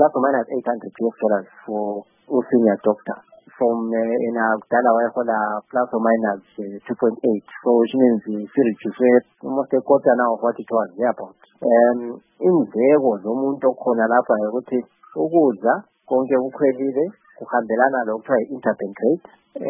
plus or minus $800 for a senior doctor. From in a dollar plus or minus 2.8, so which means she reduced almost a quarter now of what it was about. Indleko zomuntu okhona lapha ukuthi ukudla konke kukhwelile kuhambelana lokuthiwa i-interbank rate.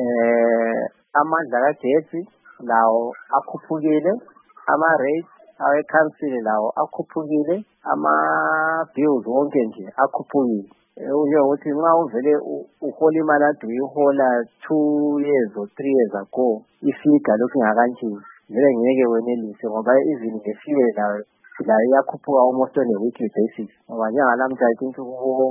Amandla kagesi lawo akhuphukile, ama-rates awe-council lawo akhuphukile, ama-bills wonke nje akhuphukile. Ukuthi nxa uvele uhola imali ade uyihola 2 years or 3 years ago, ifika lokhu ingakantshintshi, vele ngeke wenelise ngoba even ngefuel la iyakhuphuka almost on a weekly basis. Ngoba njengalamhla I think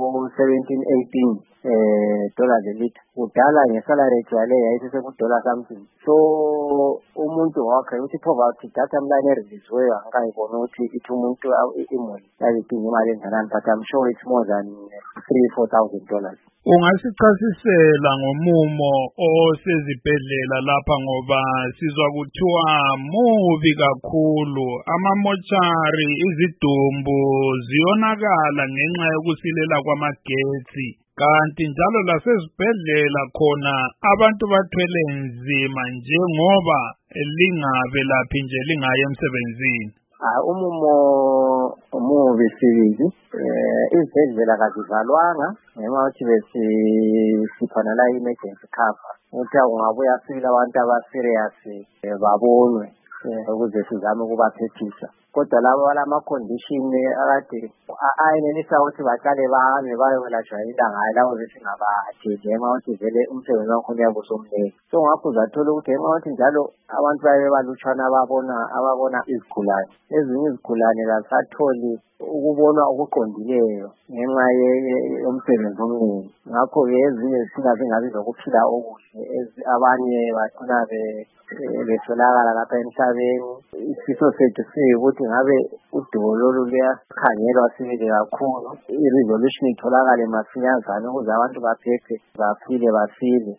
$17-18 dollars a litre. Kudala ngesalary rate yale yayithi $7 something. So umuntu wakhe uthi poverty data mline ereleasiweyo angayibona ukuthi ithi umuntu imuli yazidinga imali enganani, but I'm sure it's more than $3,000-4,000. Ungasichasisela ngomumo osezibhedlela lapha ngoba sizwa kuthiwa mubi kakhulu, amamochari, izidumbu ziyonakala ngenxa yokusilela kwamagetsi, kanti njalo lasezibhedlela khona abantu bathwele nzima njengoba lingabelaphi nje lingaye emsebenzini. Umumo umubi sibili, izibhedlela kazivalwanga ngenxa yokuthi sikhona la i-emergency cover ukuthi ungabuya fika abantu aba-serious babonwe ukuze sizame ukubaphephisa. Kodwa labo balama-condition akade ayenelisa ukuthi baqale bahambe bayolatshwa ilanga labo besingabatheli ngenxa yokuthi vele umsebenzi wakhona uyabe usomnengi. So ngakho uzathola ukuthi ngenxa yokuthi njalo abantu bayabe balutshwana ababona izigulane. Ezinye izigulane kazisatholi ukubonwa okuqondileyo ngenxa yomsebenzi omningi. Ngakho-ke ezinye zifika zingabi lokuphila okuhle, abanye bacina betholakala lapha emhlabeni. Isifiso sethu siyikuthi ngabe udubo lolu luyakhangelwa sibili kakhulu, i-resolution itholakale masinyazana ukuze abantu baphephe, baphile basile.